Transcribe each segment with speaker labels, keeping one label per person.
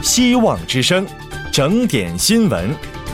Speaker 1: 希望之声，整点新闻。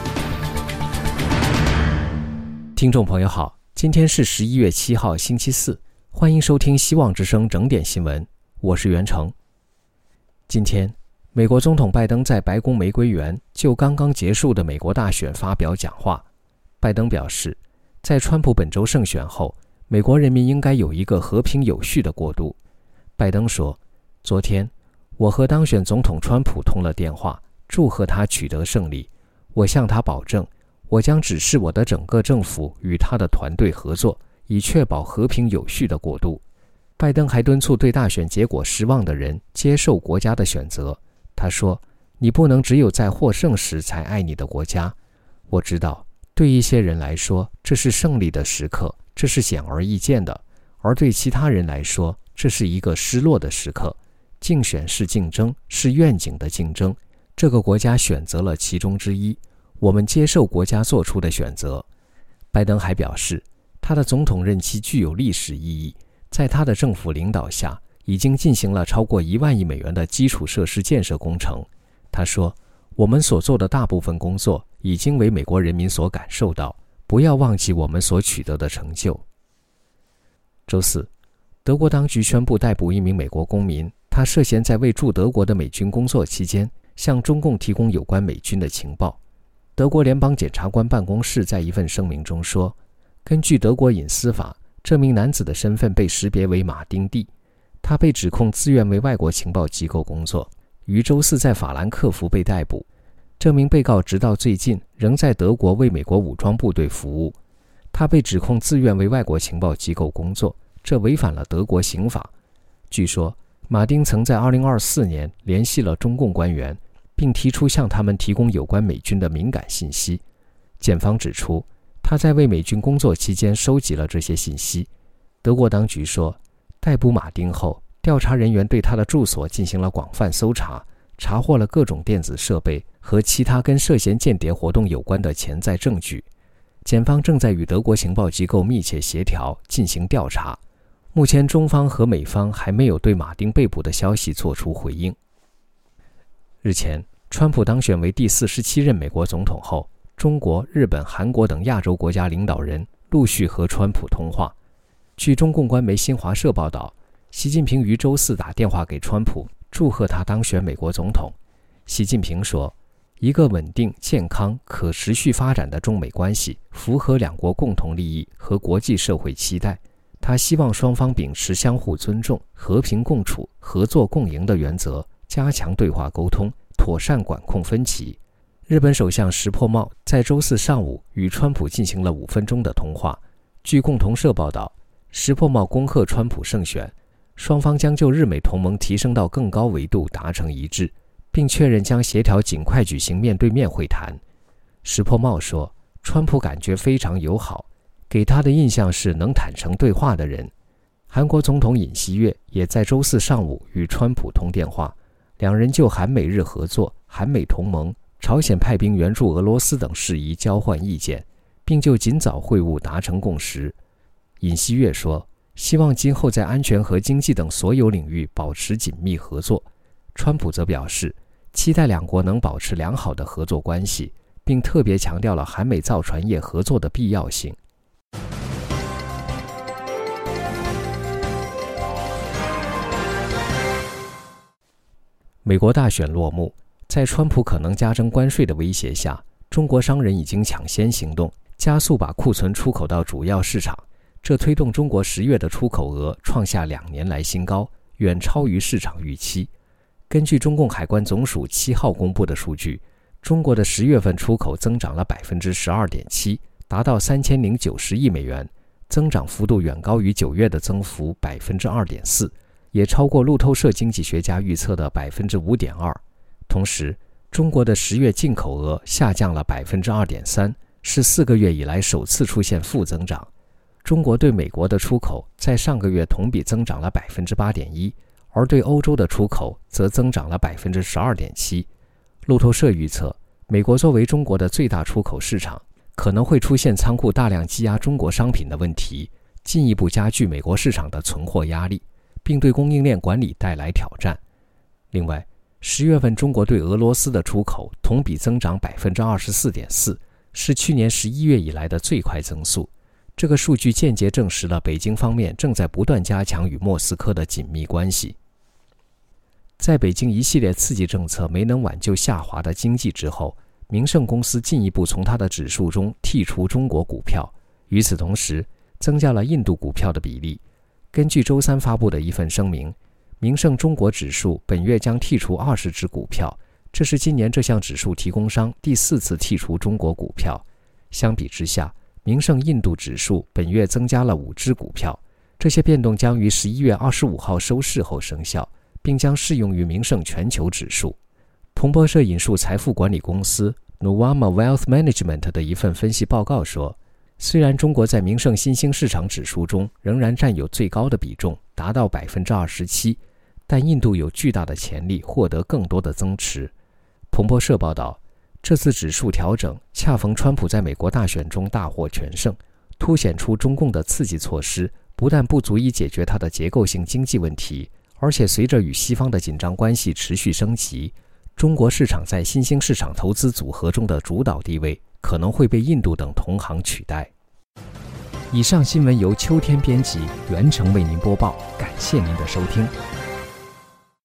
Speaker 2: 听众朋友好，今天是11月7号星期四，欢迎收听希望之声整点新闻，我是袁成。今天美国总统拜登在白宫玫瑰园就刚刚结束的美国大选发表讲话。拜登表示，在川普本周胜选后，美国人民应该有一个和平有序的过渡。拜登说，昨天我和当选总统川普通了电话，祝贺他取得胜利。我向他保证，我将指示我的整个政府与他的团队合作，以确保和平有序的过渡。拜登还敦促对大选结果失望的人接受国家的选择。他说，你不能只有在获胜时才爱你的国家。我知道，对一些人来说，这是胜利的时刻，这是显而易见的，而对其他人来说，这是一个失落的时刻。竞选是竞争，是愿景的竞争，这个国家选择了其中之一，我们接受国家做出的选择。拜登还表示，他的总统任期具有历史意义，在他的政府领导下，已经进行了超过1万亿美元的基础设施建设工程。他说，我们所做的大部分工作已经为美国人民所感受到，不要忘记我们所取得的成就。周四，德国当局宣布逮捕一名美国公民，他涉嫌在为驻德国的美军工作期间向中共提供有关美军的情报。德国联邦检察官办公室在一份声明中说，根据德国隐私法，这名男子的身份被识别为马丁 D， 他被指控自愿为外国情报机构工作，于周四在法兰克福被逮捕。这名被告直到最近仍在德国为美国武装部队服务。他被指控自愿为外国情报机构工作，这违反了德国刑法。据说马丁曾在2024年联系了中共官员，并提出向他们提供有关美军的敏感信息。检方指出，他在为美军工作期间收集了这些信息。德国当局说，逮捕马丁后，调查人员对他的住所进行了广泛搜查，查获了各种电子设备和其他跟涉嫌间谍活动有关的潜在证据。检方正在与德国情报机构密切协调，进行调查。目前中方和美方还没有对马丁被捕的消息做出回应。日前，川普当选为第47任美国总统后，中国、日本、韩国等亚洲国家领导人陆续和川普通话。据中共官媒新华社报道，习近平于周四打电话给川普，祝贺他当选美国总统。习近平说，一个稳定、健康、可持续发展的中美关系符合两国共同利益和国际社会期待。他希望双方秉持相互尊重、和平共处、合作共赢的原则，加强对话沟通，妥善管控分歧。日本首相石破茂在周四上午与川普进行了5分钟的通话。据共同社报道，石破茂恭贺川普胜选，双方将就日美同盟提升到更高维度达成一致，并确认将协调尽快举行面对面会谈。石破茂说，川普感觉非常友好，给他的印象是能坦诚对话的人。韩国总统尹锡悦也在周四上午与川普通电话，两人就韩美日合作、韩美同盟、朝鲜派兵援助俄罗斯等事宜交换意见，并就尽早会晤达成共识。尹锡悦说，希望今后在安全和经济等所有领域保持紧密合作。川普则表示，期待两国能保持良好的合作关系，并特别强调了韩美造船业合作的必要性。美国大选落幕，在川普可能加征关税的威胁下，中国商人已经抢先行动，加速把库存出口到主要市场，这推动中国10月的出口额创下2年来新高，远超于市场预期。根据中共海关总署7号公布的数据，中国的10月份出口增长了 12.7%， 达到3090亿美元，增长幅度远高于9月的增幅 2.4%， 也超过路透社经济学家预测的 5.2%。 同时，中国的10月进口额下降了 2.3%， 是4个月以来首次出现负增长。中国对美国的出口在上个月同比增长了 8.1%， 而对欧洲的出口则增长了 12.7%。 路透社预测，美国作为中国的最大出口市场，可能会出现仓库大量积压中国商品的问题，进一步加剧美国市场的存货压力，并对供应链管理带来挑战。另外， 10月份中国对俄罗斯的出口同比增长 24.4%， 是去年11月以来的最快增速。这个数据间接证实了北京方面正在不断加强与莫斯科的紧密关系。在北京一系列刺激政策没能挽救下滑的经济之后，明晟公司进一步从它的指数中剔除中国股票，与此同时增加了印度股票的比例。根据周三发布的一份声明，明晟中国指数本月将剔除20只股票，这是今年这项指数提供商第4次剔除中国股票。相比之下，明晟印度指数本月增加了5只股票，这些变动将于11月25号收市后生效，并将适用于明晟全球指数。彭博社引述财富管理公司 Nuvama Wealth Management 的一份分析报告说，虽然中国在明晟新兴市场指数中仍然占有最高的比重，达到 27%， 但印度有巨大的潜力获得更多的增持。彭博社报道，这次指数调整恰逢川普在美国大选中大获全胜，凸显出中共的刺激措施不但不足以解决它的结构性经济问题，而且随着与西方的紧张关系持续升级，中国市场在新兴市场投资组合中的主导地位可能会被印度等同行取代。以上新闻由秋天编辑，袁成为您播报，感谢您的收听。